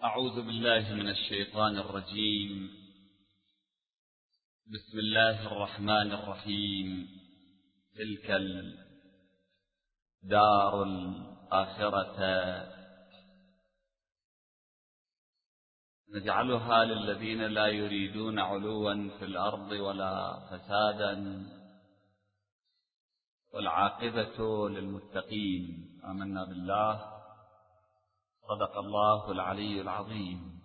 أعوذ بالله من الشيطان الرجيم. بسم الله الرحمن الرحيم. تلك الدار الآخرة نجعلها للذين لا يريدون علوا في الأرض ولا فسادا والعاقبة للمتقين. آمنا بالله. صدق الله العلي العظيم.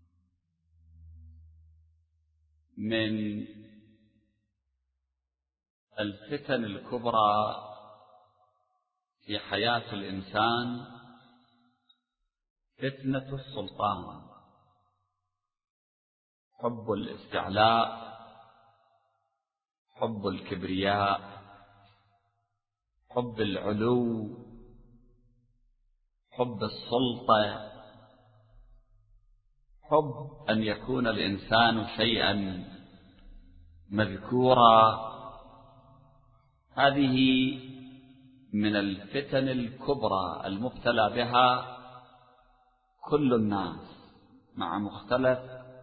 من الفتن الكبرى في حياة الإنسان فتنة السلطان، حب الاستعلاء، حب الكبرياء، حب العلو، حب السلطة، حب أن يكون الإنسان شيئا مذكورا. هذه من الفتن الكبرى المبتلى بها كل الناس مع مختلف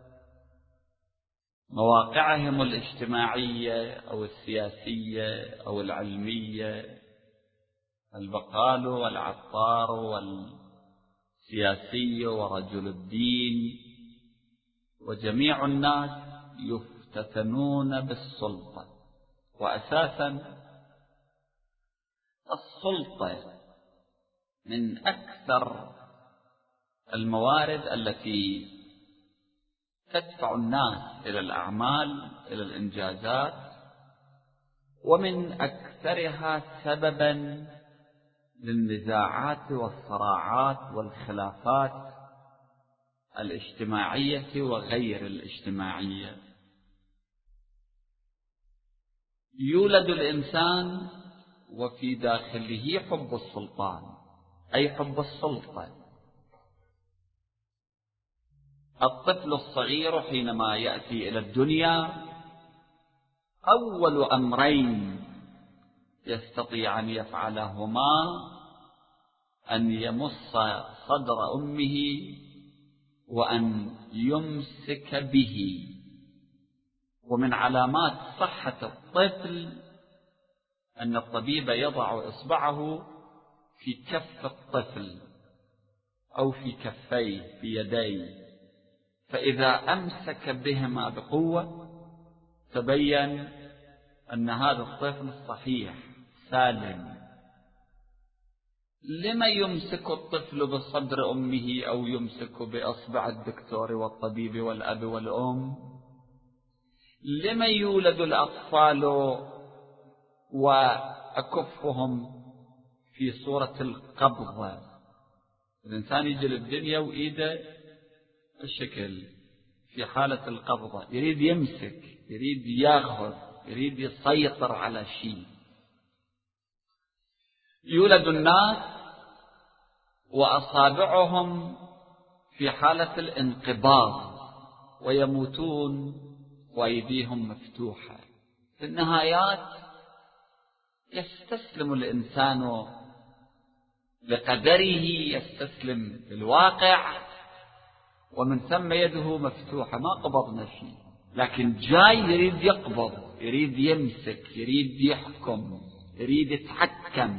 مواقعهم الاجتماعية أو السياسية أو العلمية. البقال والعطار والسياسي ورجل الدين وجميع الناس يفتتنون بالسلطة. وأساسا السلطة من أكثر الموارد التي تدفع الناس إلى الأعمال، إلى الإنجازات، ومن أكثرها سببا للنزاعات والصراعات والخلافات الاجتماعية وغير الاجتماعية. يولد الإنسان وفي داخله حب السلطان، أي حب السلطة. الطفل الصغير حينما يأتي إلى الدنيا أول أمرين يستطيع أن يفعلهما أن يمص صدر أمه وأن يمسك به. ومن علامات صحة الطفل أن الطبيب يضع إصبعه في كف الطفل أو في كفيه في يديه، فإذا أمسك بهما بقوة تبين أن هذا الطفل صحيح سالم. لما يمسك الطفل بصدر أمه أو يمسك بأصبع الدكتور والطبيب والأب والأم؟ لما يولد الأطفال وأكفهم في صورة القبضة؟ الإنسان يجي للدنيا وإيده الشكل في حالة القبضة، يريد يمسك، يريد ياخذ، يريد يسيطر على شيء. يولد الناس وأصابعهم في حالة الانقباض ويموتون وأيديهم مفتوحة. في النهايات يستسلم الإنسان لقدره، يستسلم للواقع، ومن ثم يده مفتوحة، ما قبضنا شيء، لكن جاي يريد يقبض، يريد يمسك، يريد يحكم، يريد يتحكم.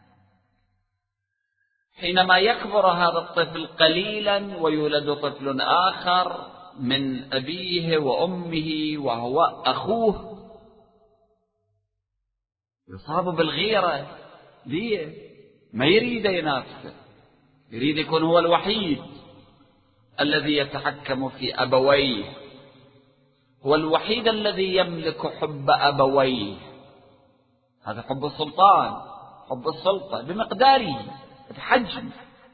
حينما يكبر هذا الطفل قليلا ويولد طفل آخر من أبيه وأمه وهو أخوه، يصاب بالغيرة. ليه؟ ما يريد ينافسه، يريد يكون هو الوحيد الذي يتحكم في أبويه، هو الوحيد الذي يملك حب أبويه. هذا حب السلطان، حب السلطة بمقداره بحجم.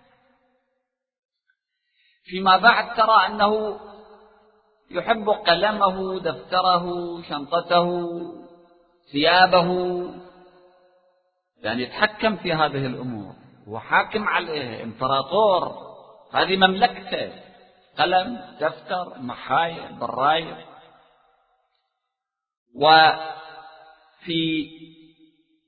فيما بعد ترى أنه يحب قلمه، دفتره، شنطته، ثيابه، يعني يتحكم في هذه الأمور، هو حاكم عليه، إمبراطور، هذه مملكته، قلم، دفتر، محاية، براية. وفي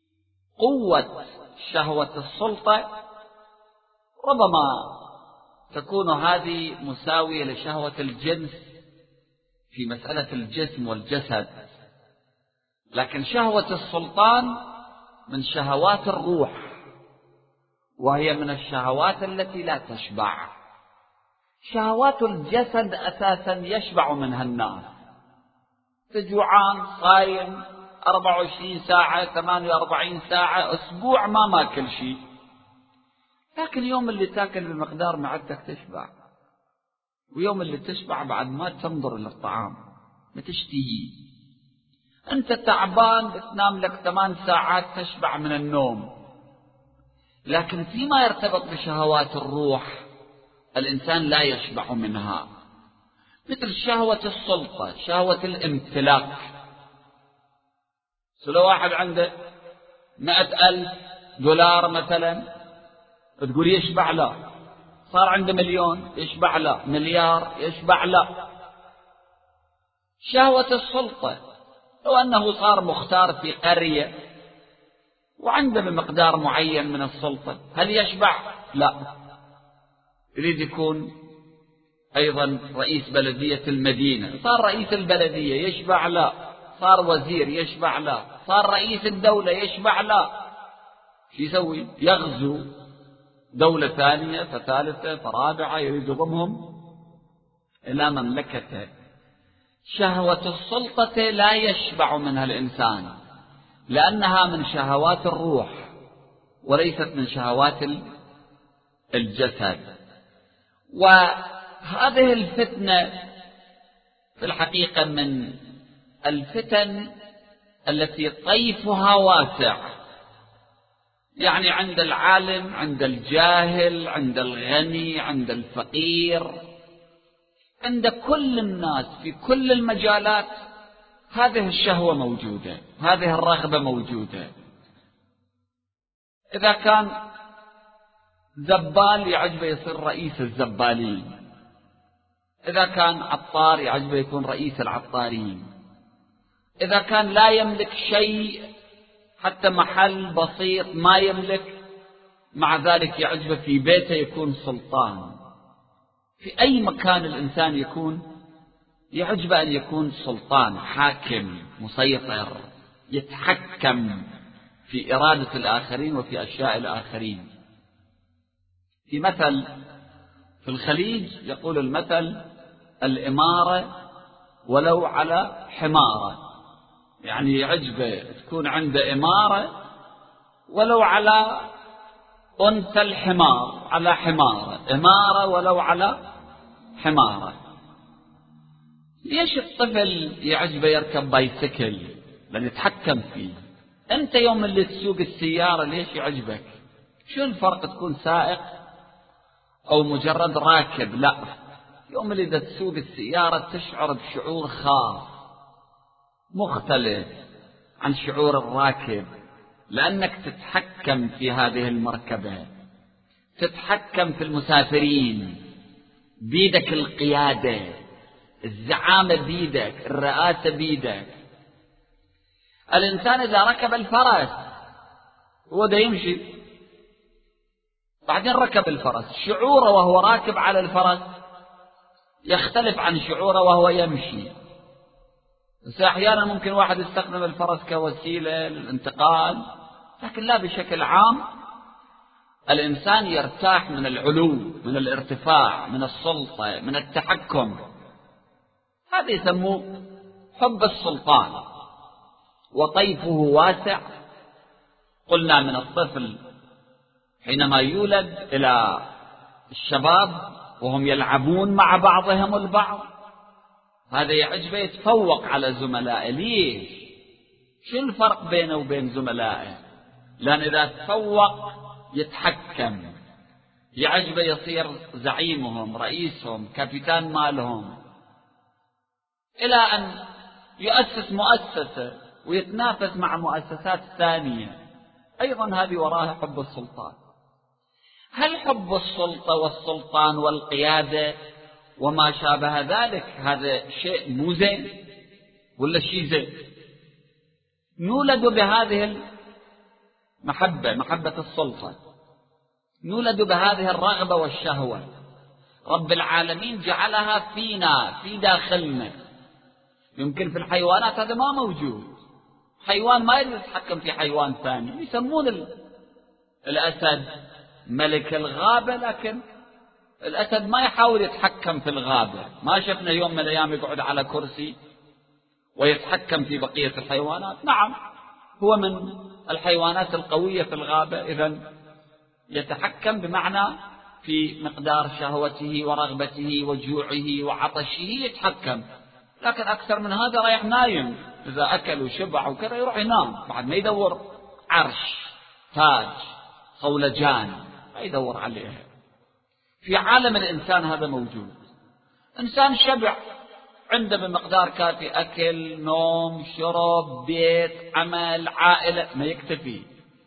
قوة شهوة السلطة ربما تكون هذه مساوية لشهوة الجنس في مسألة الجسم والجسد، لكن شهوة السلطان من شهوات الروح، وهي من الشهوات التي لا تشبع. شهوات الجسد أساسا يشبع منها الناس، تجوعان صايم 24 ساعة 48 ساعة أسبوع ما ماكل شيء، لكن يوم اللي تاكل بمقدار معدتك تشبع، ويوم اللي تشبع بعد ما تنظر للطعام ما تشتهيه. أنت تعبان بتنام لك 8 ساعات تشبع من النوم، لكن فيما يرتبط بشهوات الروح الإنسان لا يشبع منها، مثل شهوة السلطة، شهوة الامتلاك. لو واحد عنده 100,000 دولار مثلا تقول يشبع؟ لا. صار عنده 1,000,000 يشبع؟ لا. مليار يشبع؟ لا. شهوة السلطة، لو أنه صار مختار في قرية وعنده بمقدار معين من السلطة، هل يشبع؟ لا. يريد يكون أيضا رئيس بلدية المدينة، صار رئيس البلدية يشبع؟ لا. صار وزير يشبع؟ لا. صار رئيس الدولة يشبع؟ لا. شو يسوي؟ يغزو دولة ثانية فثالثة فرابعة، يريد يضمهم إلى مملكته. شهوة السلطة لا يشبع منها الإنسان، لأنها من شهوات الروح وليست من شهوات الجسد. وهذه الفتنة في الحقيقة من الفتن التي طيفها واسع، يعني عند العالم، عند الجاهل، عند الغني، عند الفقير، عند كل الناس في كل المجالات هذه الشهوة موجودة، هذه الرغبة موجودة. إذا كان زبال يعجبه يصير رئيس الزبالين، إذا كان عطار يعجبه يكون رئيس العطارين، إذا كان لا يملك شيء حتى محل بسيط ما يملك، مع ذلك يعجبه في بيته يكون سلطان. في أي مكان الإنسان يكون يعجبه أن يكون سلطان، حاكم، مسيطر، يتحكم في إرادة الآخرين وفي أشياء الآخرين. في مثل في الخليج يقول المثل: الإمارة ولو على حمارة، يعني يعجبه تكون عنده إمارة ولو على أنثى الحمار، على حمارة، إمارة ولو على حمارة. ليش الطفل يعجبه يركب بايسكل؟ لأن يتحكم فيه. أنت يوم اللي تسوق السيارة ليش يعجبك؟ شو الفرق تكون سائق أو مجرد راكب؟ لا، يوم اللي تسوق السيارة تشعر بشعور خاص مختلف عن شعور الراكب، لأنك تتحكم في هذه المركبة، تتحكم في المسافرين، بيدك القيادة، الزعامة بيدك، الرئاسة بيدك. الإنسان إذا ركب الفرس هو ده يمشي، بعدين ركب الفرس، شعوره وهو راكب على الفرس يختلف عن شعوره وهو يمشي. بس أحيانا ممكن واحد يستخدم الفرس كوسيلة للانتقال، لكن لا، بشكل عام الإنسان يرتاح من العلو، من الارتفاع، من السلطة، من التحكم. هذا يسموه حب السلطان، وطيفه واسع. قلنا من الطفل حينما يولد إلى الشباب وهم يلعبون مع بعضهم البعض، هذا يعجبه يتفوق على زملائه. ليش؟ شو الفرق بينه وبين زملائه؟ لأن إذا تفوق يتحكم، يعجبه يصير زعيمهم، رئيسهم، كابتن مالهم، إلى أن يؤسس مؤسسة ويتنافس مع مؤسسات ثانية أيضا هذه وراها حب السلطان. هل حب السلطة والسلطان والقيادة وما شابه ذلك هذا شيء مو زين ولا شيء زين؟ نولد بهذه المحبة، محبة السلطة، نولد بهذه الرغبة والشهوة، رب العالمين جعلها فينا، في داخلنا. يمكن في الحيوانات هذا ما موجود، حيوان ما يريد يتحكم في حيوان ثاني. يسمون الأسد ملك الغابة، لكن الأسد ما يحاول يتحكم في الغابة. ما شفنا يوم من الأيام يقعد على كرسي ويتحكم في بقية الحيوانات. نعم، هو من الحيوانات القوية في الغابة، إذن يتحكم بمعنى في مقدار شهوته ورغبته وجوعه وعطشه يتحكم، لكن أكثر من هذا رايح نايم. إذا أكل وشبع وكذا يروح ينام، بعد ما يدور عرش، تاج، صولجان، ما يدور عليها. في عالم الإنسان هذا موجود. إنسان شبع، عنده بمقدار كافي أكل، نوم، شرب، بيت، عمل، عائلة، ما يكتفي.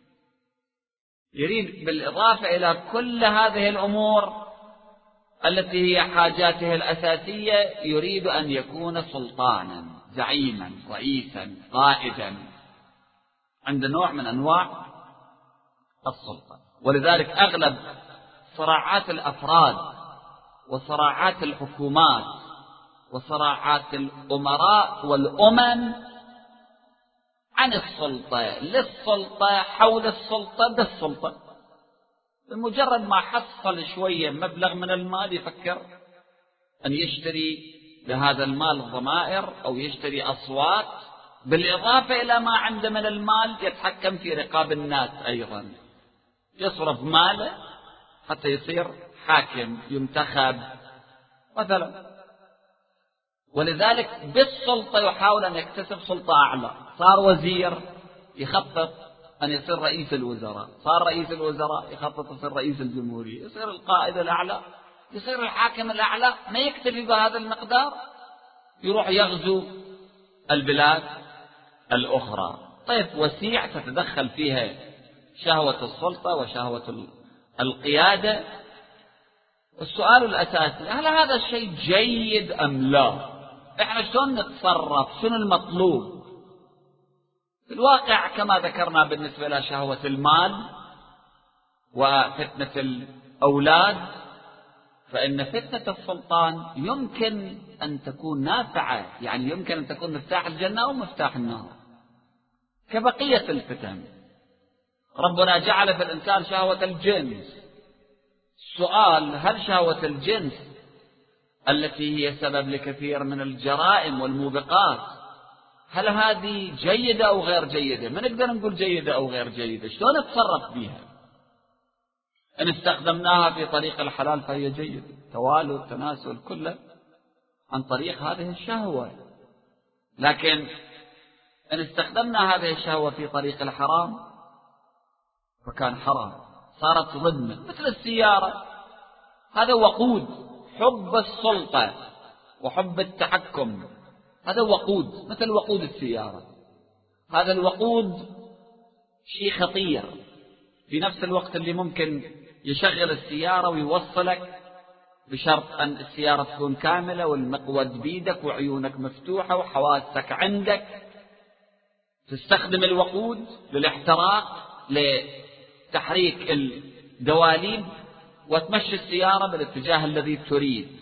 يريد بالإضافة إلى كل هذه الأمور التي هي حاجاته الأساسية، يريد أن يكون سلطانا، زعيما، رئيسا، قائدا، عند نوع من أنواع السلطة. ولذلك أغلب صراعات الأفراد وصراعات الحكومات وصراعات الأمراء والأمم عن السلطة، للسلطة، حول السلطة، بالسلطة. بمجرد ما حصل شوية مبلغ من المال يفكر أن يشتري بهذا المال ضمائر أو يشتري أصوات، بالإضافة إلى ما عنده من المال يتحكم في رقاب الناس أيضا، يصرف ماله حتى يصير حاكم ينتخب مثلا. ولذلك بالسلطة يحاول أن يكتسب سلطة أعلى. صار وزير يخطط أن يصير رئيس الوزراء، صار رئيس الوزراء يخطط يصير رئيس الجمهورية، يصير القائد الأعلى، يصير الحاكم الأعلى. ما يكتفي بهذا المقدار، يروح يغزو البلاد الأخرى. طيب وسيع تتدخل فيها شهوة السلطة وشهوة القيادة. السؤال الأساسي: هل هذا الشيء جيد أم لا؟ إحنا شلون نتصرف؟ شنو المطلوب؟ في الواقع كما ذكرنا بالنسبة لشهوة المال وفتنة الأولاد، فإن فتنة السلطان يمكن أن تكون نافعة، يعني يمكن أن تكون مفتاح الجنة أو مفتاح النار كبقية الفتن. ربنا جعل في الإنسان شهوة الجنس. السؤال: هل شهوة الجنس التي هي سبب لكثير من الجرائم والموبقات، هل هذه جيدة أو غير جيدة؟ ما نقدر نقول جيدة أو غير جيدة. شلون نتصرف بها؟ إن استخدمناها في طريق الحلال فهي جيدة، توالد، تناسل، كله عن طريق هذه الشهوة. لكن إن استخدمنا هذه الشهوة في طريق الحرام فكان حرام، صارت ظلمة. مثل السيارة، هذا وقود، حب السلطة وحب التحكم، هذا وقود، مثل وقود السيارة. هذا الوقود شيء خطير، في نفس الوقت اللي ممكن يشغل السيارة ويوصلك، بشرط أن السيارة تكون كاملة والمقود بيدك وعيونك مفتوحة وحواسك عندك. تستخدم الوقود للاحتراق، لتحريك الدواليب، وتمشي السيارة بالاتجاه الذي تريد.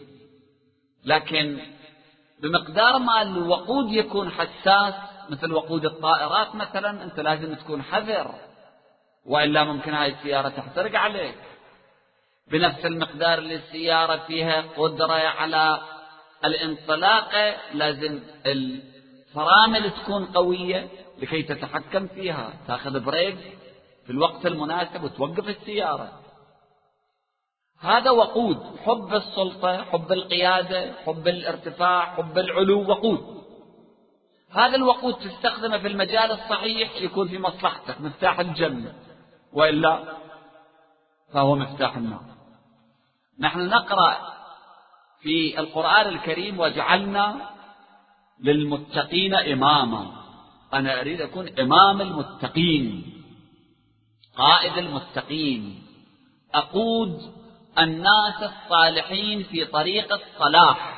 لكن بمقدار ما الوقود يكون حساس، مثل وقود الطائرات مثلا، أنت لازم تكون حذر، وإلا ممكن هاي السيارة تحترق عليك. بنفس المقدار اللي السيارة فيها قدرة على الانطلاق، لازم الفرامل تكون قوية لكي تتحكم فيها، تأخذ بريك في الوقت المناسب وتوقف السيارة. هذا وقود، حب السلطة، حب القيادة، حب الارتفاع، حب العلو، وقود. هذا الوقود تستخدمه في المجال الصحيح يكون في مصلحتك، مفتاح الجنة، وإلا فهو مفتاح النار. نحن نقرأ في القرآن الكريم: وجعلنا للمتقين إماما. أنا أريد أكون إمام المتقين، قائد المتقين، أقود الناس الصالحين في طريق الصلاح.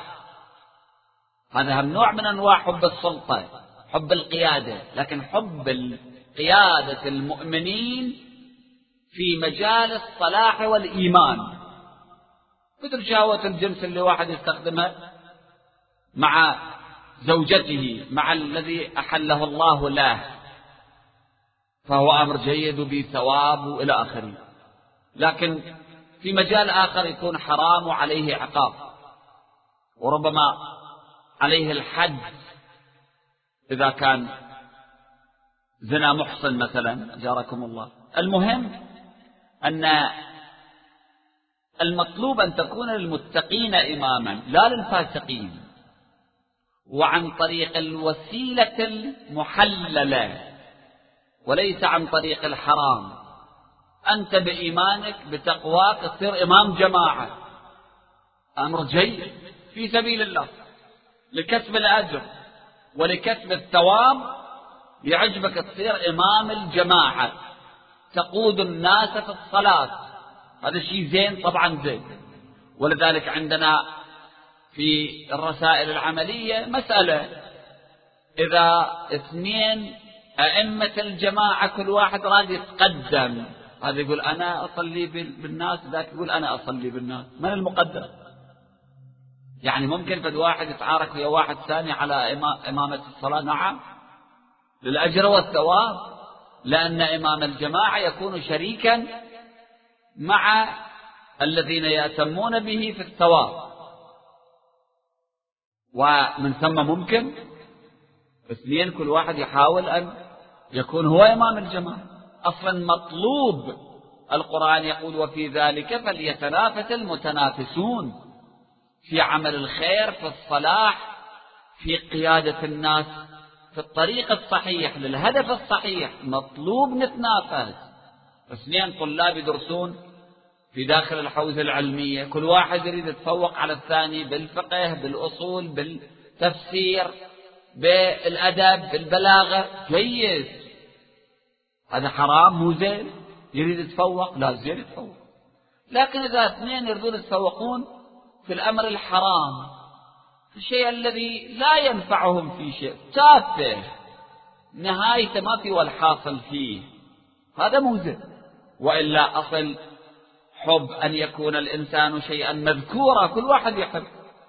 هذا هم نوع من أنواع حب السلطة، حب القيادة، لكن حب القيادة المؤمنين في مجال الصلاح والإيمان. مثل شهوة الجنس اللي واحد يستخدمها مع زوجته، مع الذي أحله الله له، فهو أمر جيد وبثواب إلى آخره. لكن في مجال آخر يكون حرام وعليه عقاب، وربما عليه الحد إذا كان زنا محصن مثلا، أجاركم الله. المهم أن المطلوب أن تكون للمتقين إماما لا للفاسقين، وعن طريق الوسيلة المحللة وليس عن طريق الحرام. أنت بإيمانك بتقواك تصير إمام جماعة، أمر جيد في سبيل الله لكسب الأجر ولكسب الثواب، يعجبك تصير إمام الجماعة تقود الناس في الصلاة، هذا شيء زين طبعا زين. ولذلك عندنا في الرسائل العملية مسألة، إذا 2 أئمة الجماعة كل واحد راد يتقدم، هذا يقول أنا أصلي بالناس، ذاك يقول أنا أصلي بالناس، من المقدم؟ يعني ممكن فد واحد يتعارك ويا واحد ثاني على إمامة الصلاة؟ نعم، للأجر والثواب، لأن إمام الجماعة يكون شريكا مع الذين يأتمون به في الثواب. ومن ثم ممكن 2 كل واحد يحاول أن يكون هو إمام الجماعة. أصلا مطلوب، القرآن يقول وفي ذلك فليتنافس المتنافسون، في عمل الخير، في الصلاح، في قيادة الناس في الطريق الصحيح للهدف الصحيح، مطلوب نتنافس. 2 طلاب يدرسون في داخل الحوزة العلمية، كل واحد يريد يتفوق على الثاني بالفقه، بالأصول، بالتفسير، بالأدب، بالبلاغة، جيد. هذا حرام مو زين؟ يريد يتفوق؟ لا، زين يتفوق. لكن إذا 2 يريدون يتفوقون في الأمر الحرام، في الشيء الذي لا ينفعهم في شيء، تافه نهاية ما في والحاصل فيه، هذا مو زين. وإلا أصل حب أن يكون الإنسان شيئا مذكورا، كل واحد يحب.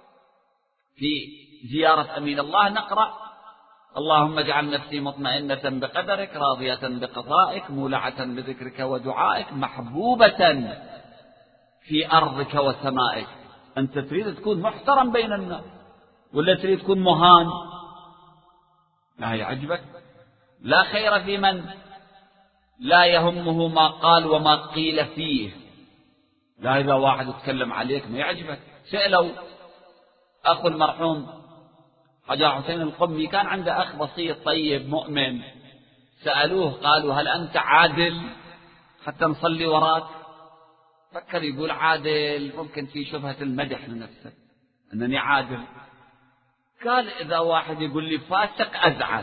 في زيارة أمين الله نقرأ اللهم اجعل نفسي مطمئنة بقدرك راضية بقضائك مولعة بذكرك ودعائك محبوبة في أرضك وسمائك. أنت تريد تكون محترم بين الناس ولا تريد تكون مهان؟ لا يعجبك. لا خير في من لا يهمه ما قال وما قيل فيه. لا، إذا واحد يتكلم عليك ما يعجبك. سألوا أخو المرحوم حجا حسين القمي، كان عنده أخ بسيط طيب مؤمن، سألوه قالوا هل أنت عادل حتى نصلي وراك؟ فكر يقول عادل، ممكن في شبهة المدح لنفسه أنني عادل. قال إذا واحد يقول لي فاسق أزعل،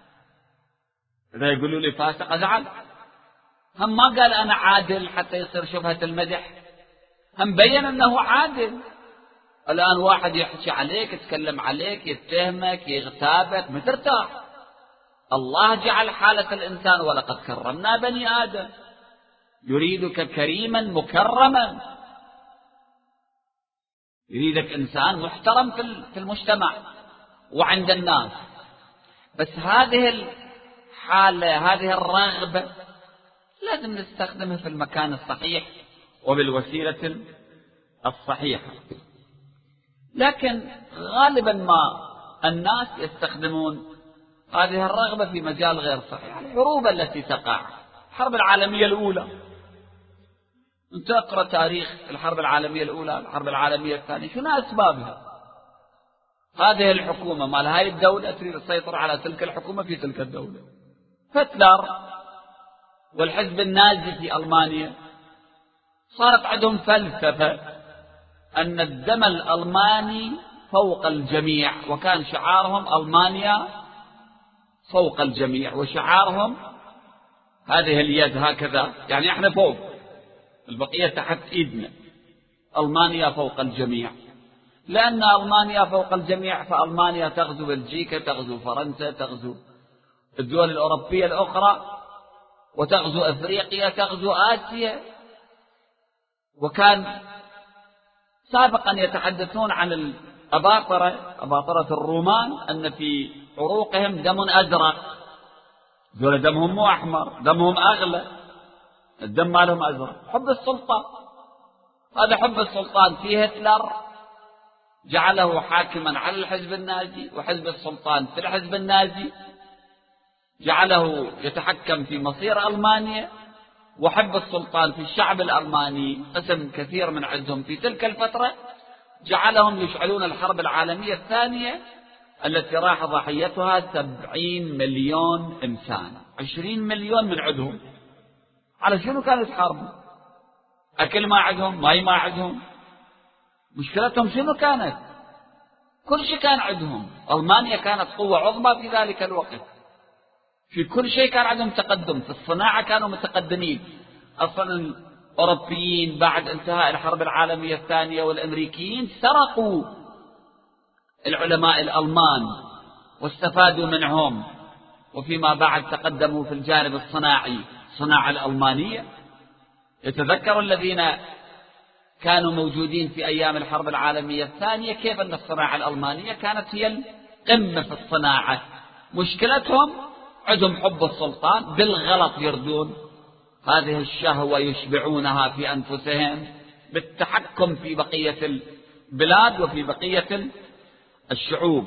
إذا يقولوا لي فاسق أزعل. هم ما قال أنا عادل حتى يصير شبهة المدح، هم بين أنه عادل. الآن واحد يحكي عليك، يتكلم عليك، يتهمك، يغتابك، ما ترتاح. الله جعل حالة الإنسان ولقد كرمنا بني آدم، يريدك كريما مكرما، يريدك إنسان محترم في المجتمع وعند الناس. بس هذه الحالة، هذه الرغبة لازم نستخدمها في المكان الصحيح وبالوسيلة الصحيحة. لكن غالبا ما الناس يستخدمون هذه الرغبة في مجال غير صحيح. الحروب التي تقع، الحرب العالمية الأولى، أنت اقرأ تاريخ الحرب العالمية الأولى، الحرب العالمية الثانية، شنو أسبابها؟ هذه الحكومة مال هاي الدولة تريد تسيطر على تلك الحكومة في تلك الدولة. هتلر والحزب النازي في ألمانيا صارت عندهم فلسفة أن الدم الألماني فوق الجميع، وكان شعارهم ألمانيا فوق الجميع، وشعارهم هذه اليد هكذا، يعني احنا فوق، البقية تحت ايدنا، ألمانيا فوق الجميع. لأن ألمانيا فوق الجميع فألمانيا تغزو بلجيكا، تغزو فرنسا، تغزو الدول الأوروبية الأخرى، وتغزو أفريقيا، تغزو آسيا. وكان سابقا يتحدثون عن الأباطرة، أباطرة الرومان، أن في عروقهم دم أزرق، ذولا دمهم مو أحمر، دمهم أغلى، الدم مالهم أزرق. حب السلطة، هذا حب السلطان. في هتلر جعله حاكما على الحزب النازي، وحزب السلطان في الحزب النازي جعله يتحكم في مصير ألمانيا، وحب السلطان في الشعب الألماني قسم كثير من عندهم في تلك الفترة جعلهم يشعلون الحرب العالمية الثانية التي راح ضحيتها 70 مليون إنسان، 20 مليون من عندهم. على شنو كانوا يتحاربوا؟ أكل ما عندهم، ماء ما عندهم، مشكلتهم شنو كانت؟ كل شيء كان عندهم. ألمانيا كانت قوة عظمى في ذلك الوقت، في كل شيء كان عندهم تقدم، في الصناعة كانوا متقدمين. أصلا الأوروبيين بعد انتهاء الحرب العالمية الثانية والأمريكيين سرقوا العلماء الألمان واستفادوا منهم، وفيما بعد تقدموا في الجانب الصناعي، الصناعة الألمانية. يتذكر الذين كانوا موجودين في أيام الحرب العالمية الثانية كيف أن الصناعة الألمانية كانت هي القمة في الصناعة. مشكلتهم عندهم حب السلطان، بالغلط يردون هذه الشهوة يشبعونها في أنفسهم بالتحكم في بقية البلاد وفي بقية الشعوب.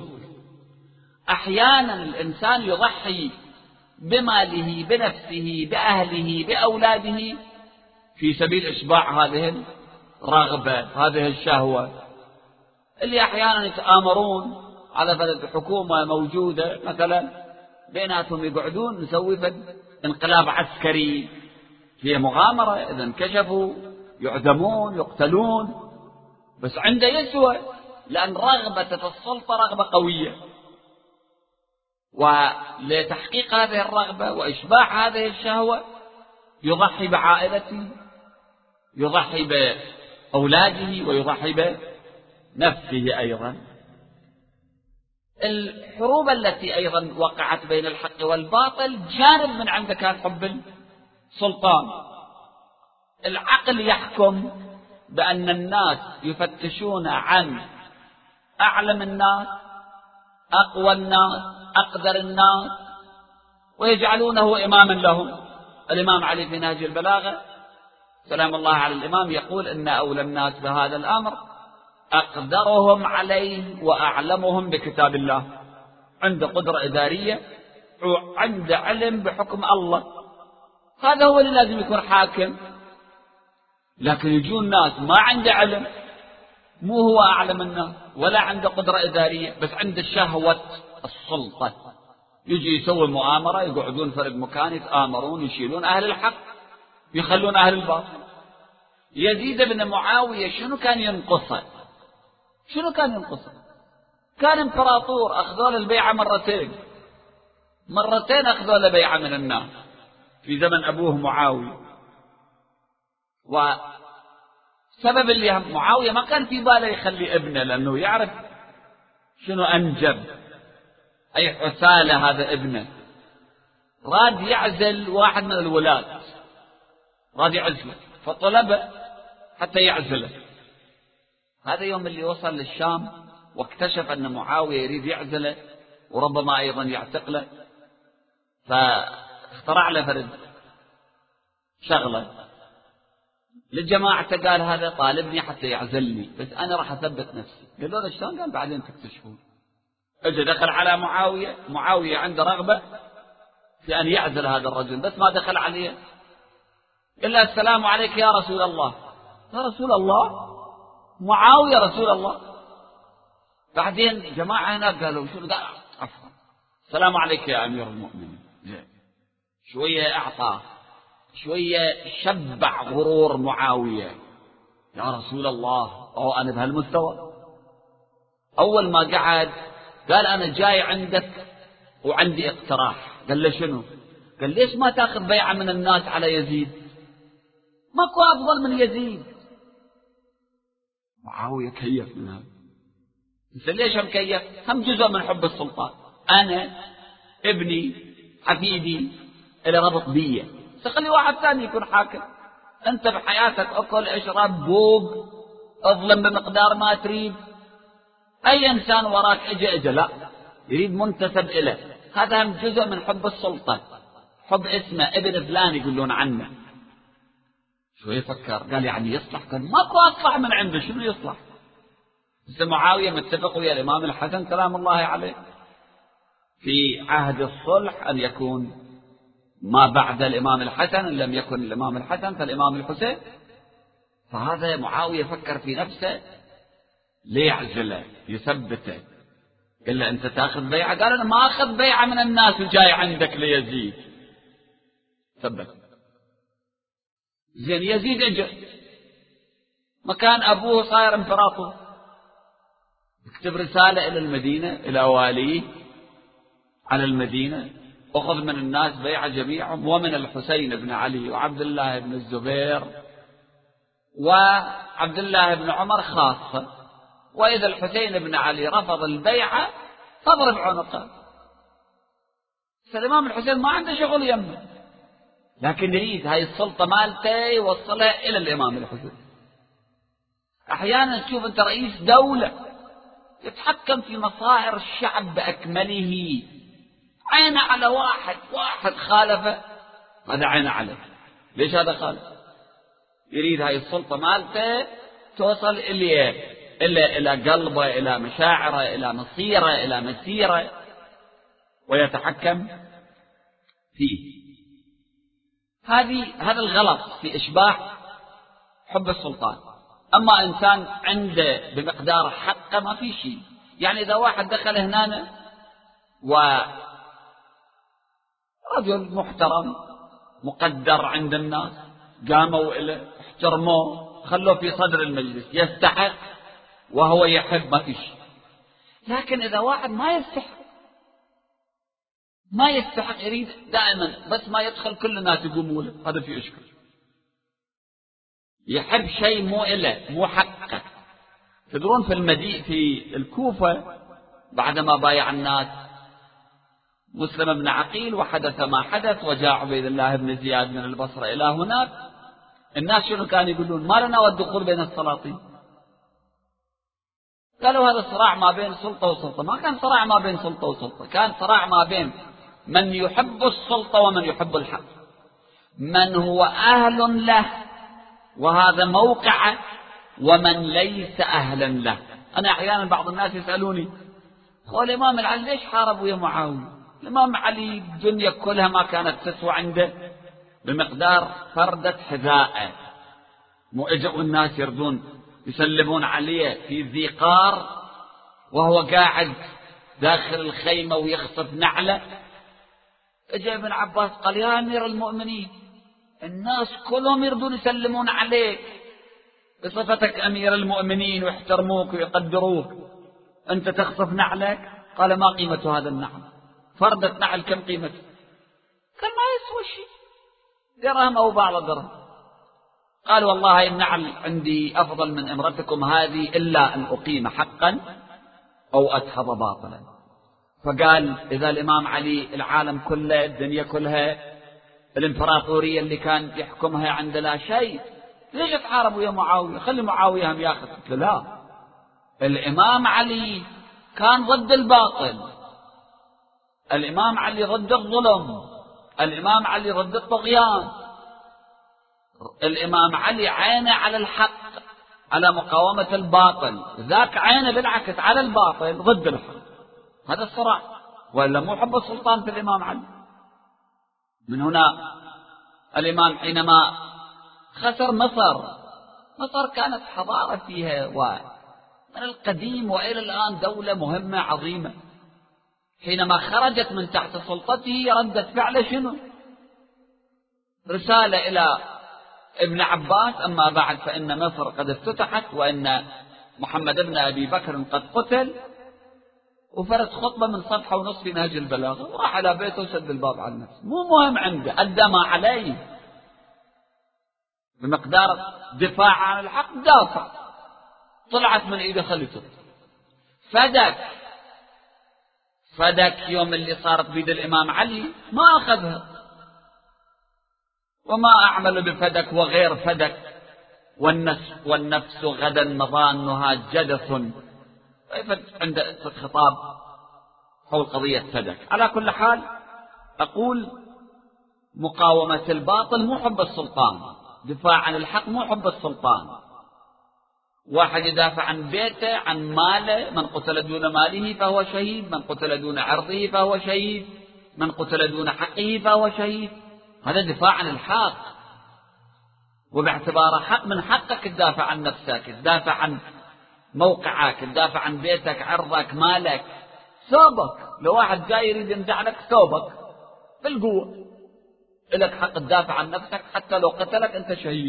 أحيانا الإنسان يضحي بماله، بنفسه، بأهله، بأولاده في سبيل إشباع هذه الرغبة، هذه الشهوة. اللي أحيانا يتآمرون على بلد حكومة موجودة مثلا بيناتهم يقعدون نسوي انقلاب عسكري، فيه مغامرة، إذا انكشفوا يعدمون يقتلون، بس عنده يسوى، لأن رغبة في السلطة رغبة قوية. ولتحقيق هذه الرغبة وإشباع هذه الشهوة يضحي بعائلته، يضحي بأولاده، ويضحي بنفسه أيضا. الحروب التي أيضا وقعت بين الحق والباطل جانب من عنده كان حب السلطان. العقل يحكم بأن الناس يفتشون عن أعلم الناس، أقوى الناس، أقدر الناس، ويجعلونه إماما لهم. الإمام علي في نهج البلاغة سلام الله على الإمام يقول إن أولى الناس بهذا الأمر أقدرهم عليه وأعلمهم بكتاب الله، عنده قدرة إدارية وعنده علم بحكم الله، هذا هو اللي لازم يكون حاكم. لكن يجون ناس ما عنده علم، مو هو أعلم الناس ولا عنده قدرة إدارية، بس عنده شهوة السلطة، يجي يسوي مؤامرة، يقعدون فرق مكان يتآمرون، يشيلون أهل الحق يخلون أهل الباطل. يزيد بن معاوية شنو كان ينقصه؟ شنو كان ينقصه؟ كان امبراطور، أخذوا له البيعة مرتين أخذوا له بيعة من الناس في زمن أبوه معاوية. وسبب اللي معاوية ما كان في باله يخلي ابنه، لأنه يعرف شنو أنجب، أي حسالة هذا ابنه. راد يعزل واحد من الولاد، راد يعزله، فطلبه حتى يعزله. هذا يوم اللي وصل للشام واكتشف أن معاوية يريد يعزله وربما أيضا يعتقله، فاخترع له فرد شغلة للجماعة، قال هذا طالبني حتى يعزلني، بس أنا راح أثبت نفسي. قالوا له شلون؟ قال بعدين تكتشفون. اجى دخل على معاوية، معاوية عنده رغبة في أن يعزل هذا الرجل، بس ما دخل عليه إلا السلام عليك يا رسول الله. يا رسول الله؟ معاوية رسول الله؟ بعدين جماعة هناك قالوا شنو؟ قال عفوا السلام عليك يا أمير المؤمنين. شوية أعطاه، شوية شبع غرور معاوية. يا رسول الله، أنا بهالمستوى؟ أول ما قعد قال أنا جاي عندك وعندي اقتراح. قال له شنو؟ قال ليش ما تأخذ بيعة من الناس على يزيد؟ ماكو أفضل من يزيد. معاوية كيف من هذا. بس ليش هم كيف؟ هم جزء من حب السلطان. أنا ابني حفيدي اللي ربط بيه، سخلي واحد ثاني يكون حاكم. أنت بحياتك أكل اشرب بوق اظلم بمقدار ما تريد، أي إنسان وراك اجا لا، يريد منتسب إليه. هذا هم جزء من حب السلطة، حب اسمه ابن فلان يقولون عنه. شو يفكر؟ قال يعني يصلح؟ قال ماكو أصلح من عنده، شنو يصلح؟ بس معاوية متفق ويا الإمام الحسن سلام الله عليه في عهد الصلح أن يكون ما بعد الإمام الحسن، إن لم يكن الإمام الحسن فالإمام الحسين. فهذا معاوية فكر في نفسه ليعزله يثبته. قال له أنت تأخذ بيعة؟ قال أنا ما أخذ بيعة من الناس وجاي عندك ليزيد. ثبت. زين يزيد اجى مكان أبوه صاير امبراطور، اكتب رسالة إلى المدينة إلى واليه على المدينة، أخذ من الناس بيعة جميعهم، ومن الحسين بن علي وعبد الله بن الزبير وعبد الله بن عمر خاصة، وإذا الحسين بن علي رفض البيعة فاضرب عنقه. فالإمام الحسين ما عنده شغل يمه، لكن يريد هاي السلطة مالته يوصلها إلى الإمام الحسين. أحيانا تشوف أنت رئيس دولة يتحكم في مصائر الشعب بأكمله، عين على واحد خالفه، هذا عين عليه. ليش هذا خالف؟ يريد هاي السلطة مالته توصل إلى قلبه، إلى مشاعره، إلى مصيره، إلى مسيره، ويتحكم فيه. هذا الغلط في إشباع حب السلطان. أما إنسان عنده بمقدار حقه ما في شيء. يعني إذا واحد دخل هنا ورجل محترم مقدر عند الناس، قاموا إليه احترموه خلوه في صدر المجلس، يستحق وهو يحب، ما في شيء. لكن إذا واحد ما يستحق يريد دائما بس ما يدخل كل الناس يقوموا له، هذا في إشكال. يحب شيء مو إله، مو حقه. تدرون في الكوفة بعدما بايع الناس مسلم بن عقيل وحدث ما حدث وجاء عبيد الله بن زياد من البصرة إلى هناك، الناس شنو كانوا يقولون؟ ما لنا والدخول بين السلاطين. قالوا هذا صراع ما بين سلطة وسلطة. ما كان صراع ما بين سلطة وسلطة، كان صراع ما بين من يحب السلطة ومن يحب الحق، من هو أهل له وهذا موقعه، ومن ليس أهلا له. أنا أحيانا بعض الناس يسألوني هو الإمام علي ليش حارب ويا معاوية؟ الإمام علي الدنيا كلها ما كانت تسوى عنده بمقدار فردة حذاءه، مو اجوا الناس يردون يسلمون عليه في ذي قار وهو قاعد داخل الخيمة ويخطف نعله. اجى ابن عباس قال يا أمير المؤمنين الناس كلهم يردون يسلمون عليك بصفتك أمير المؤمنين ويحترموك ويقدروك، أنت تخطف نعلك؟ قال ما قيمة هذا النعل؟ فردة نعل كم قيمته؟ قال ما يسوى شيء، درهم أو بعض درهم. قال والله النعل عندي أفضل من امرتكم هذه إلا أن أقيم حقا أو أدحض باطلا. فقال إذا الإمام علي العالم كله الدنيا كلها الإمبراطورية اللي كان يحكمها عند لا شيء، ليش تحاربوا يا معاوية؟ خلي معاوية هم ياخذ. لا، الإمام علي كان ضد الباطل، الإمام علي ضد الظلم، الإمام علي ضد الطغيان، الإمام علي عينه على الحق، على مقاومة الباطل، ذاك عينه بالعكس على الباطل ضد الحق. هذا الصراع، وإلا مو حب السلطان في الإمام علي. من هنا الإمام حينما خسر مصر كانت حضارة فيها من القديم وإلى الآن دولة مهمة عظيمة. حينما خرجت من تحت سلطته ردت فعله شنو؟ رسالة إلى ابن عباس أما بعد فإن مصر قد افتتحت وإن محمد بن أبي بكر قد قتل، وفرد خطبة من صفحة ونصف في نهج البلاغة، وراح على بيته وسد الباب على نفسه. مو مهم عنده، أدى ما عليه بمقدار دفاع عن الحق، دافع، طلعت من إيده خليته. فدك يوم اللي صارت بيد الإمام علي ما أخذها. وما أعمل بفدك وغير فدك والنفس غدا مظانها جدث. عند خطاب حول قضية فدك. على كل حال أقول مقاومة الباطل مو حب السلطان، دفاع عن الحق مو حب السلطان. واحد يدافع عن بيته، عن ماله، من قتل دون ماله فهو شهيد، من قتل دون عرضه فهو شهيد، من قتل دون حقه فهو شهيد. هذا دفاع عن الحق، وباعتباره حق من حقك تدافع عن نفسك، تدافع عن موقعك، تدافع عن بيتك، عرضك، مالك، ثوبك. لو واحد جاي يريد ينزع لك ثوبك بالقوة، لك حق تدافع عن نفسك، حتى لو قتلك أنت شهيد.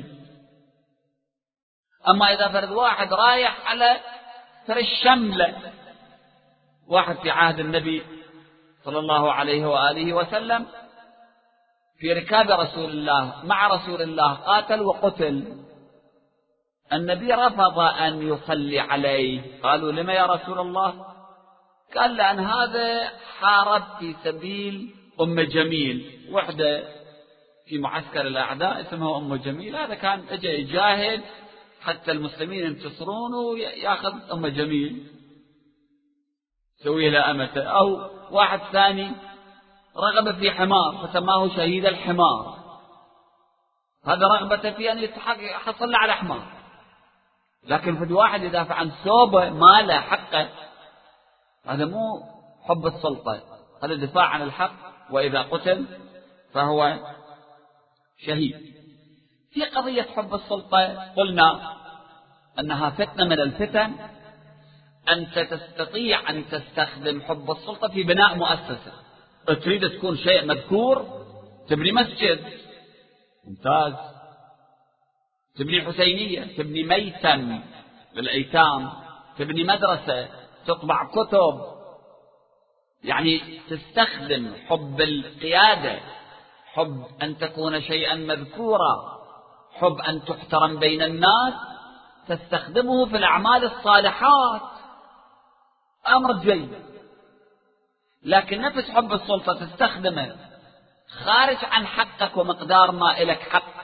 أما إذا فرد واحد رايح على فرش شملة، واحد في عهد النبي صلى الله عليه وآله وسلم في ركاب رسول الله مع رسول الله قاتل وقتل، النبي رفض أن يصلي عليه. قالوا لما يا رسول الله؟ قال لأن هذا حارب في سبيل أم جميل، وحدة في معسكر الأعداء اسمها أم جميل، هذا كان اجى يجاهد حتى المسلمين ينتصرون ويأخذ أم جميل سوي لها أمته. أو واحد ثاني رغب في حمار فسماه شهيد الحمار، هذا رغبة في أن يحصل على حمار. لكن في واحد يدافع عن ثوبه، ماله، حقه، هذا مو حب السلطة، هذا دفاع عن الحق، وإذا قتل فهو شهيد. في قضية حب السلطة قلنا أنها فتنة من الفتن. أنت تستطيع أن تستخدم حب السلطة في بناء مؤسسة. تريد تكون شيء مذكور، تبني مسجد ممتاز، تبني حسينية، تبني ميتم للأيتام، تبني مدرسة، تطبع كتب. يعني تستخدم حب القيادة، حب أن تكون شيئا مذكورا، حب أن تحترم بين الناس، تستخدمه في الأعمال الصالحات، أمر جيد. لكن نفس حب السلطة تستخدمه خارج عن حقك ومقدار ما إلك حق،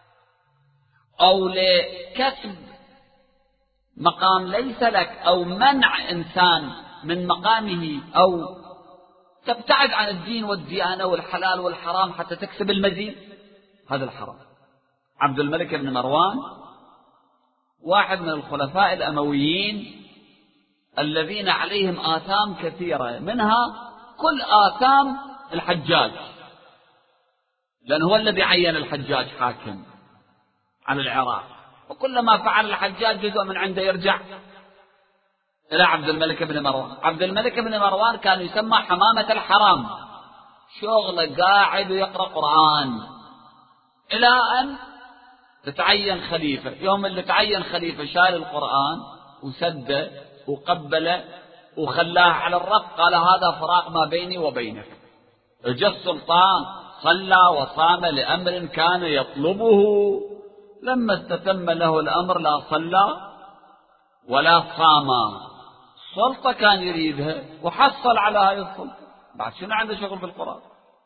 أو لكسب مقام ليس لك، أو منع إنسان من مقامه، أو تبتعد عن الدين والديانة والحلال والحرام حتى تكسب المزيد، هذا الحرام. عبد الملك بن مروان واحد من الخلفاء الأمويين الذين عليهم آثام كثيرة، منها كل آثام الحجاج، لأنه هو الذي عين الحجاج حاكم على العراق، وكلما فعل الحجاج جزء من عنده يرجع إلى عبد الملك بن مروان. عبد الملك بن مروان كان يسمى حمامة الحرام، شغله قاعد ويقرأ قرآن إلى أن تتعين خليفة. يوم اللي تعين خليفة شال القرآن وسده وقبله وخلاه على الرف، قال هذا فراق ما بيني وبينك. اجى السلطان صلى وصام لأمر كان يطلبه، لما استتم له الأمر لا صلى ولا صام. السلطة كان يريدها وحصل على هذه السلطة، بعد شنو عنده شغل بالقرآن؟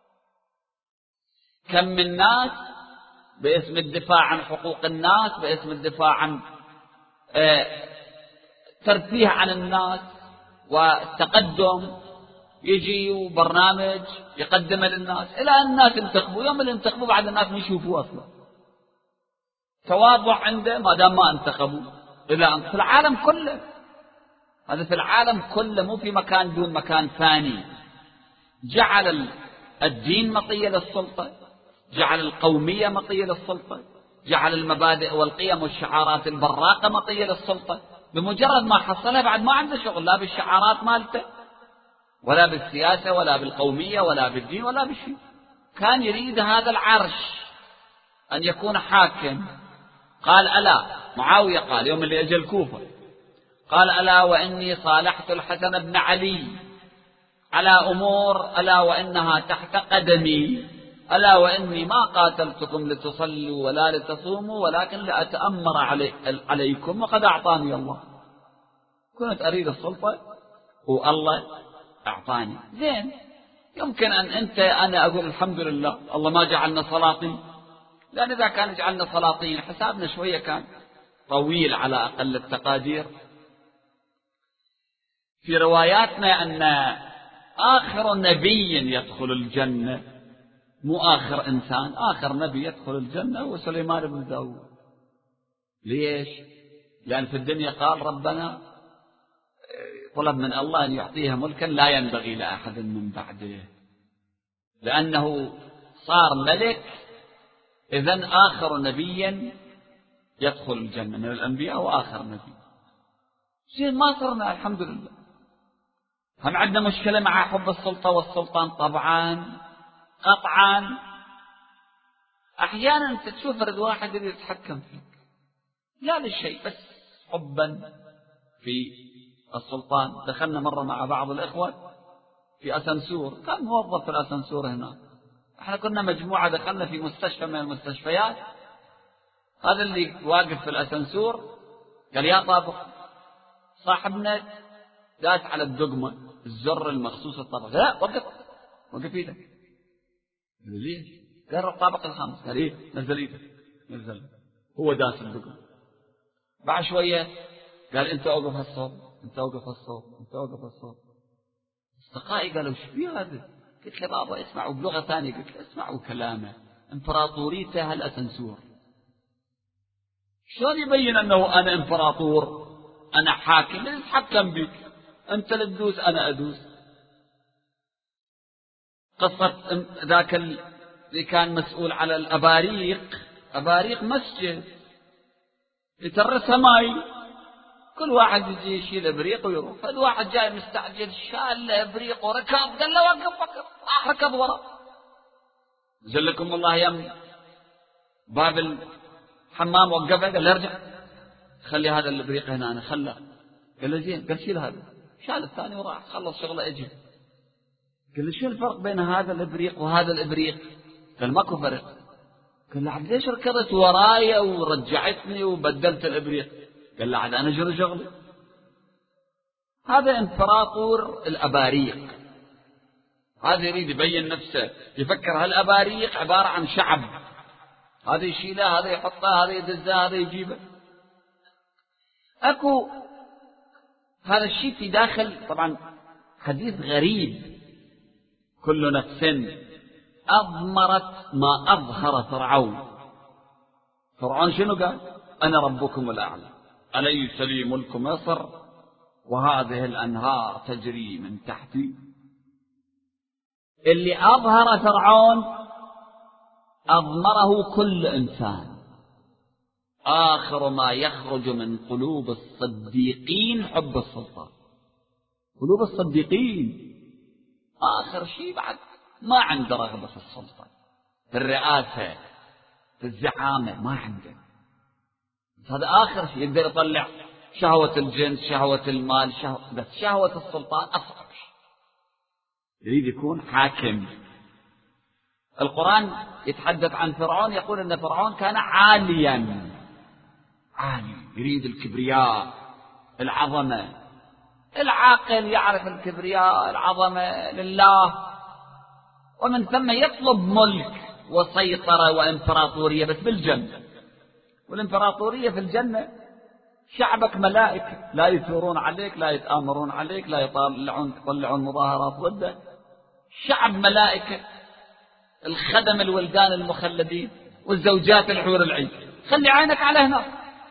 كم من ناس باسم الدفاع عن حقوق الناس، باسم الدفاع عن ترفيه عن الناس والتقدم، يجي برنامج يقدمه للناس إلى أن الناس ينتخبوا. يوم اللي ينتخبوا بعد الناس ما يشوفوه أصلا، تواضع عنده ما دام ما انتخبوا. إلى أن في العالم كله، هذا في العالم كله، مو في مكان دون مكان ثاني. جعل الدين مطية للسلطة، جعل القومية مطية للسلطة، جعل المبادئ والقيم والشعارات البراقة مطية للسلطة. بمجرد ما حصلها بعد ما عنده شغل لا بالشعارات مالته ولا بالسياسة ولا بالقومية ولا بالدين ولا بالشيء. كان يريد هذا العرش أن يكون حاكم. قال ألا، معاوية قال يوم اللي أجى الكوفة، قال ألا وإني صالحت الحسن بن علي على أمور ألا وإنها تحت قدمي، ألا وإني ما قاتلتكم لتصلوا ولا لتصوموا ولكن لأتأمر عليكم وقد أعطاني الله. كنت أريد السلطة والله أعطاني. زين، يمكن أن أنا أقول الحمد لله الله ما جعلنا سلاطين، لأن إذا كان جعلنا سلاطين حسابنا شوية كان طويل على أقل التقادير. في رواياتنا أن آخر نبي يدخل الجنة، مو آخر إنسان، آخر نبي يدخل الجنة هو سليمان بن داود. ليش؟ لأن في الدنيا قال ربنا طلب من الله أن يعطيه ملكا لا ينبغي لأحد من بعده، لأنه صار ملك. إذن آخر نبي يدخل الجنة من الأنبياء وآخر نبي. زين ما صرنا الحمد لله. هم عندنا مشكلة مع حب السلطة والسلطان طبعا قطعا. أحيانا أنت تشوف رد واحد اللي يتحكم فيك لا للشيء بس حبا في السلطان. دخلنا مرة مع بعض الإخوة في أسانسور، كان موظف في الأسانسور هنا، احنا كنا مجموعة دخلنا في مستشفى من المستشفيات. هذا اللي واقف في الأسانسور قال يا طابق، صاحبنا داس على الدقمة الزر المخصوص الطابق، لا وقف ايدك. قال ليش؟ قال الطابق الخامس. قال ايه؟ نزل ايدك. نزل، هو داس الدقمة. بعد شوية قال انت اوقف الصوت، انت اوقف الصوت، انت اوقف الصوت. اصدقائي قالوا ايش في هذا؟ قلت له بابا اسمعوا بلغة ثانية، قلت له اسمعوا كلامه، امبراطوريته هالأسانسور. شلون يبين انه انا امبراطور، انا حاكم، من يتحكم بك؟ انت اللي تدوس انا ادوس. قصة ذاك اللي كان مسؤول على الاباريق، اباريق مسجد يترسها ماي، كل واحد يجي يشيل ابريق ويروح. فالواحد جاي مستعجل شال ابريق وركب، قال له وقف، راح ركب ورا. نزل لكم الله يم باب الحمام وقفه، قال له ارجع خلي هذا الابريق هنا انا خله. قال له زين، قال شيل هذا، شال الثاني وراح خلص شغله اجي. قال له شو الفرق بين هذا الابريق وهذا الابريق؟ قال ماكو فرق. قال له عاد ليش ركضت ورايا ورجعتني وبدلت الابريق؟ قال له عاد انا شنو شغلي؟ هذا امبراطور الاباريق، هذا يريد يبين نفسه، يفكر هالاباريق عباره عن شعب، هذا يشيله، هذا يحطه، هذا يدزه، هذا يجيبه. اكو هذا الشيء في داخل طبعا حديث غريب، كل نفس أضمرت ما أظهر فرعون. فرعون شنو قال؟ أنا ربكم الأعلى، أليس لي ملك مصر وهذه الأنهار تجري من تحتي. اللي أظهر فرعون أضمره كل إنسان. آخر ما يخرج من قلوب الصديقين حب السلطان. قلوب الصديقين آخر شيء بعد ما عنده رغبة في السلطة، في الرئاسة، في الزعامة، ما عنده. هذا آخر شيء يقدر يطلع شهوة الجنس، شهوة المال، بس شهوة السلطان أصعب شيء. يريد يكون حاكم. القرآن يتحدث عن فرعون، يقول أن فرعون كان عاليا، عالي، يريد الكبرياء، العظمة. العاقل يعرف الكبرياء، العظمة لله، ومن ثم يطلب ملك وسيطرة وإمبراطورية بس بالجنة. والإمبراطورية في الجنة شعبك ملائكة لا يثورون عليك، لا يتآمرون عليك، لا يطلعون مظاهرات ضدك. شعب ملائكة، الخدم الولدان المخلدين والزوجات الحور العين. خلي عينك على هنا،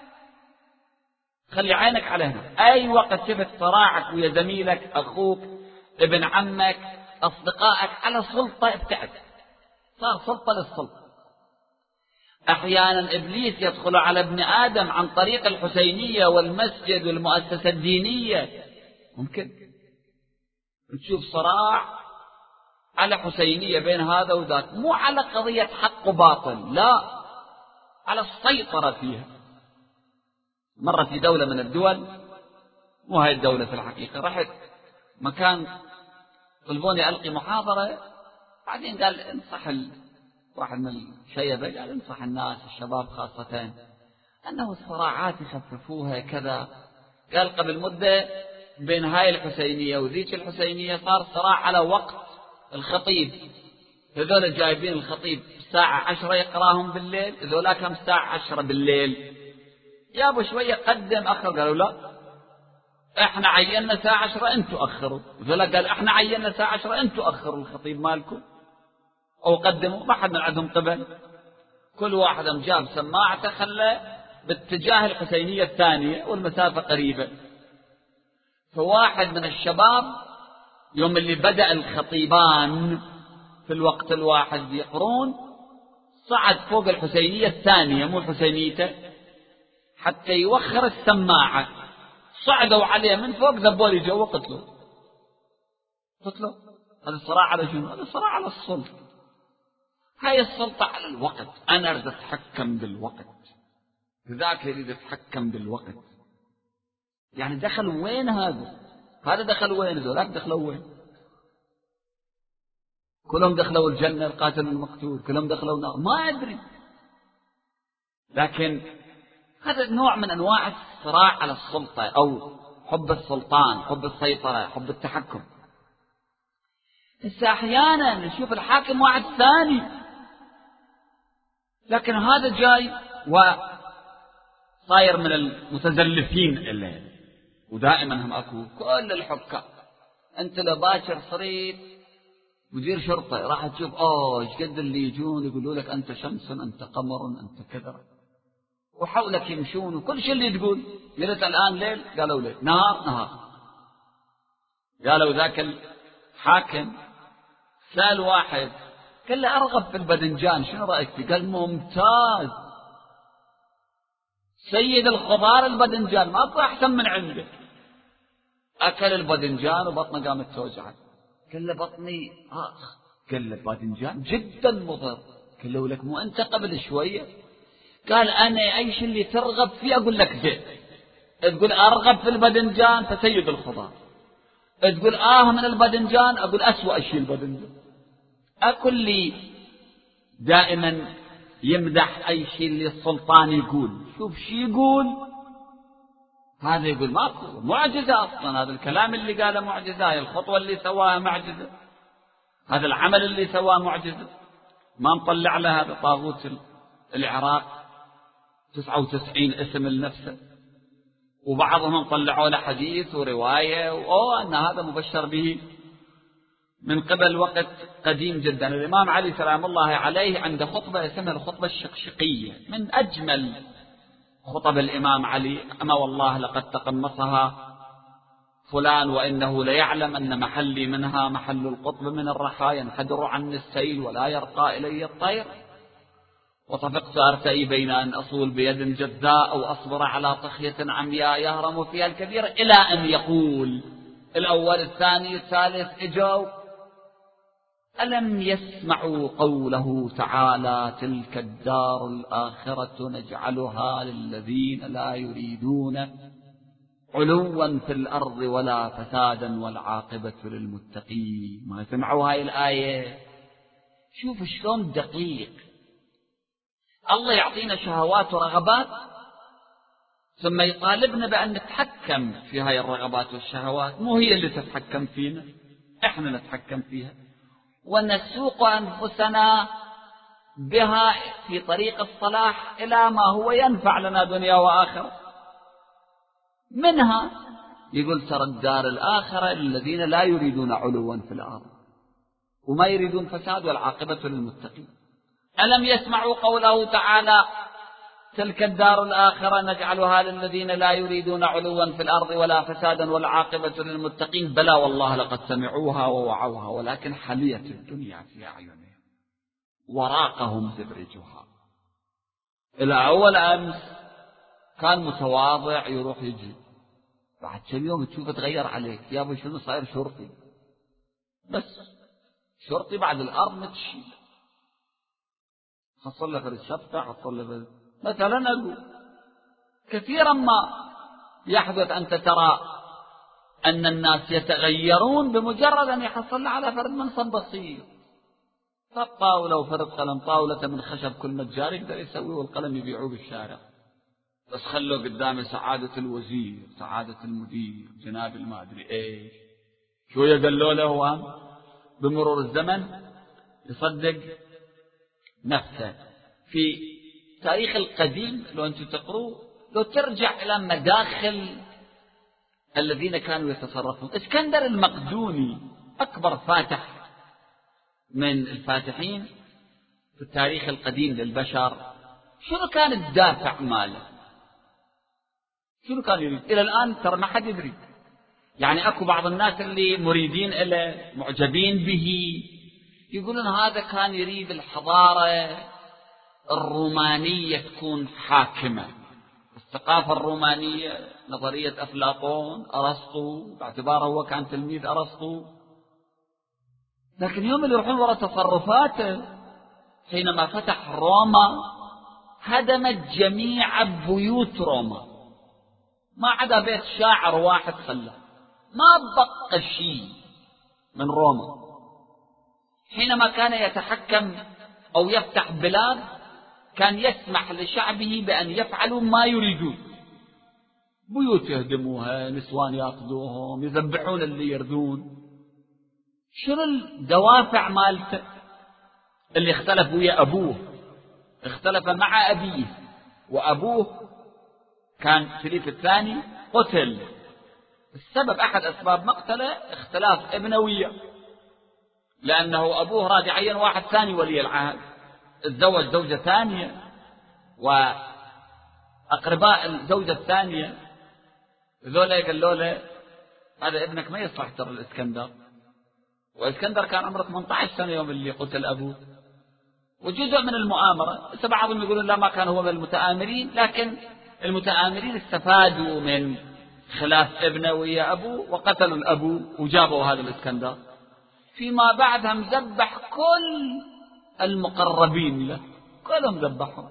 خلي عينك على هنا. أي وقت شفت صراعك ويا زميلك، أخوك، ابن عمك، أصدقائك على سلطة، ابتعد. صار سلطة للسلطة. أحيانا إبليس يدخل على ابن آدم عن طريق الحسينية والمسجد والمؤسسة الدينية. ممكن تشوف صراع على حسينية بين هذا وذاك، مو على قضية حق وباطل، لا، على السيطرة فيها. مرة في دولة من الدول، مو هاي الدولة في الحقيقة، رحت مكان طلبوني ألقي محاضرة، بعدين قال انصح واحد من الشيبة قال انصح الناس الشباب خاصة أنه الصراعات يخففوها كذا. قال قبل مدة بين هاي الحسينية وذيك الحسينية صار صراع على وقت الخطيب. هذول جايبين الخطيب الساعة 10 يقراهم بالليل، هذولا كم ساعة 10 بالليل. يا أبو شوية قدم أخر، قالوا لا احنا عينا الساعة 10 انتوا أخروا. فلا قال احنا عينا الساعة 10 انتوا أخروا الخطيب مالكم أو قدموا، ما حد من عندهم قبل. كل واحد جاب سماعته خلى باتجاه الحسينية الثانية والمسافة قريبة. فواحد من الشباب يوم اللي بدأ الخطيبان في الوقت الواحد يقرون صعد فوق الحسينية الثانية مو الحسينيته حتى يوخر السماعة. صعدوا عليه من فوق ذبولي جو وقتلوا. هذا الصراع على شنو؟ هذا الصراع على السلطة. هاي السلطة على الوقت. أنا أريد أتحكم بالوقت، ذاك يريد يتحكم بالوقت. يعني دخل وين هذا دخل وين، ذولاك دخلوا وين؟ كلهم دخلوا الجنة، القاتل المقتول كلهم دخلوا النار، ما أدري. لكن هذا نوع من أنواع الصراع على السلطة أو حب السلطان، حب السيطرة، حب التحكم. بس أحيانا نشوف الحاكم واحد ثاني، لكن هذا جاي وصاير من المتزلفين الليل. ودائما هم أكو كل الحكام. أنت لو باكر صريت مدير شرطة راح تشوف ايش قد اللي يجون يقولوا لك أنت شمس أنت قمر أنت كذا، وحولك يمشون وكل شيء اللي تقول. قلت الآن ليل، قالوا ليل، نهار. قالوا ذاك الحاكم سأل واحد قال له أرغب في الباذنجان شنو رأيك فيه؟ قال ممتاز، سيد الخضار الباذنجان ما أبغى أحسن من عندك. أكل الباذنجان وبطنه قامت توجعه. قال له بطني قال له باذنجان جدا مضر. قال له لك مو أنت قبل شوية قال أنا أي شيء اللي ترغب فيه أقول لك زين. تقول أرغب في الباذنجان فسيد الخضار، تقول من الباذنجان أقول أسوأ شيء الباذنجان. أكل لي دائما يمدح أي شيء اللي السلطان يقول. شوف شي يقول هذا، يقول ماكو معجزة أصلا، هذا الكلام اللي قاله معجزة، هاي الخطوة اللي سواها معجزة، هذا العمل اللي سواه معجزة. ما نطلع له هذا طاغوت العراق 99 اسم لنفسه، وبعضهم طلعوا له حديث ورواية أن هذا مبشر به من قبل وقت قديم جدا. الإمام علي سلام الله عليه عنده خطبة اسمها الخطبة الشقشقية، من أجمل خطب الإمام علي. أما والله لقد تقمصها فلان وإنه ليعلم أن محلي منها محل القطب من الرخاء، ينحدر عني السيل ولا يرقى إلي الطير، وطفقت أرتئي بين أن أصول بيد جذاء أو أصبر على طخية عمياء يهرم فيها الكبير، إلى أن يقول الأول الثاني الثالث إجوا ألم يسمعوا قوله تعالى تلك الدار الآخرة نجعلها للذين لا يريدون علوا في الأرض ولا فسادا والعاقبة للمتقين. ما سمعوا هاي الآية؟ شوف شلون دقيق. الله يعطينا شهوات ورغبات ثم يطالبنا بأن نتحكم في هاي الرغبات والشهوات. مو هي اللي تتحكم فينا، احنا نتحكم فيها ونسوق أنفسنا بها في طريق الصلاح إلى ما هو ينفع لنا دنيا وآخرة. منها يقول ترى الدار الآخرة للذين لا يريدون علوا في الأرض وما يريدون فساد والعاقبة للمتقين. ألم يسمعوا قوله تعالى تلك الدار الآخرة نجعلها للذين لا يريدون علوا في الأرض ولا فسادا والعاقبة للمتقين؟ بلى والله لقد سمعوها ووعوها ولكن حليت الدنيا في أعينهم وراقهم زبرجها. إلى أول أمس كان متواضع يروح يجي، بعد كم يوم تشوفه تغير عليك، يا أبو شنو صاير شرطي، بس شرطي بعد الأرض متشيل، حصل له في الشفقة، حصل له مثلا. أقول كثيرا ما يحدث أنت ترى أن الناس يتغيرون بمجرد أن يحصل على فرد منصب بسيط، طاولة وفرد قلم، طاولة من خشب كل متجار يقدر يسويه والقلم يبيعوه بالشارع، بس خلوا قدامي سعادة الوزير، سعادة المدير، جناب المادري ايش، شوية قالوا له هو بمرور الزمن يصدق نفسه. في تاريخ القديم لو أنتم تقروا لو ترجع إلى مداخل الذين كانوا يتصرفون، اسكندر المقدوني أكبر فاتح من الفاتحين في التاريخ القديم للبشر، شنو كان الدافع ماله؟ شنو كان يريد؟ إلى الآن ترى ما حد يدري. يعني أكو بعض الناس اللي مريدين إليه معجبين به يقولون هذا كان يريد الحضارة الرومانية تكون حاكمة، الثقافة الرومانية، نظرية أفلاطون، أرسطو، باعتباره هو كان تلميذ أرسطو. لكن يوم اللي يروحون وراء تصرفاته حينما فتح روما هدمت جميع بيوت روما، ما عدا بيت شاعر واحد خلاه، ما بقى شيء من روما. حينما كان يتحكم أو يفتح بلاد كان يسمح لشعبه بأن يفعلوا ما يريدون، بيوت يهدموها، نسوان يأخذوهم، يذبحون اللي يردون. شنو الدوافع مالته؟ اللي اختلف ويا أبوه، اختلف مع أبيه، وأبوه كان فيليب الثاني قتل. السبب أحد أسباب مقتله اختلاف ابنه وياه، لأنه أبوه راد يعين واحد ثاني ولي العهد، تزوج زوجة ثانية، وأقرباء الزوجة الثانية ذولا قالوا له هذا ابنك ما يصلح ترى الإسكندر. وإسكندر كان عمره 18 سنة يوم اللي قتل أبوه، وجزء من المؤامرة. بعضهم يقولون لا، ما كان هو من المتآمرين، لكن المتآمرين استفادوا من خلاف ابنه ويا أبوه وقتلوا الأبو وجابوا هذا الإسكندر. فيما بعدهم ذبح كل المقربين له، كلهم ذبحهم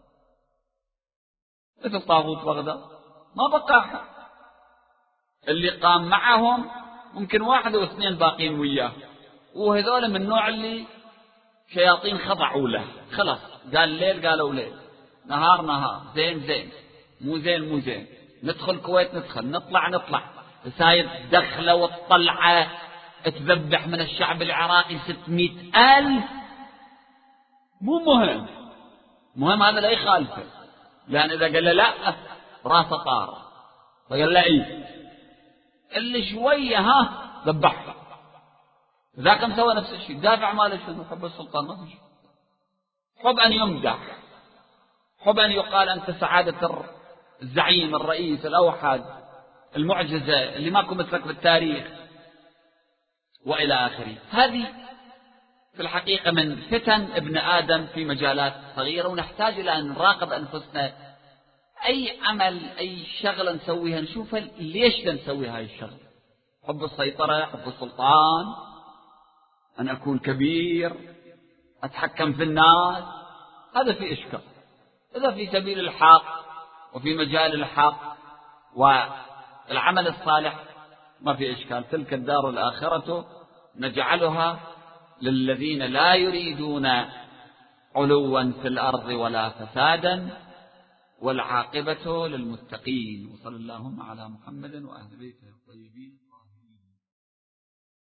مثل طاغوت بغداد، ما بقى أحد. اللي قام معهم ممكن 1 أو 2 باقين وياه، وهذول من النوع اللي شياطين خضعوا له. خلاص قال ليل قالوا ليل، نهار نهار، زين زين، مو زين مو زين، ندخل كويت ندخل، نطلع. سايد دخله والطلعة تذبح من الشعب العراقي 600,000. مو مهم هذا لا يخالفه، لأن إذا قال له لا راسه طار، فقال له إيه اللي شوية ذبحه. ذاك مسوى نفس الشيء، دافع ماله شنو؟ حب السلطان، ما في شيء. حب أن يمدح، حب أن يقال أنت سعادة الزعيم الرئيس الأوحد، المعجزة اللي ماكو مثلك في التاريخ، وإلى آخره. هذه في الحقيقة من فتن ابن آدم في مجالات صغيرة، ونحتاج إلى أن نراقب أنفسنا. أي عمل، أي شغلة نسويها نشوف ليش نسوي هاي الشغلة. حب السيطرة، حب السلطان، أن أكون كبير، أتحكم في الناس، هذا في إشكال. إذا في سبيل الحق وفي مجال الحق والعمل الصالح ما في إشكال. تلك الدار الآخرة نجعلها للذين لا يريدون علوا في الأرض ولا فسادا والعاقبة للمتقين. وصلى اللهم على محمد وأهل بيته الطيبين.